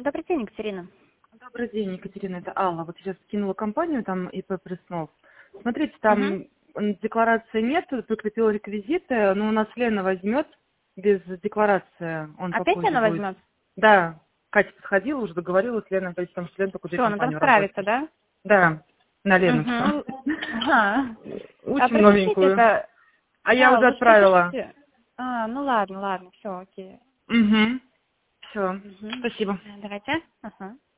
Добрый день, Екатерина. Добрый день, Екатерина, это Алла. Вот сейчас скинула компанию, там ИП Преснов. Смотрите, Угу. там декларации нет, прикрепила реквизиты, но у нас Лена возьмет без декларации, он Опять попозже она будет. возьмет? Да, Катя подходила, уже договорилась, Лена опять там, что Лена только две Все, она там компании справится, работает. да? Да, на Леночку. Угу. Ага. А Учим пропишите новенькую. это. А я А, уже вы ж отправила. пропишите. А, ну ладно, все, окей. Угу. Все, Угу. спасибо. Давайте. Ага.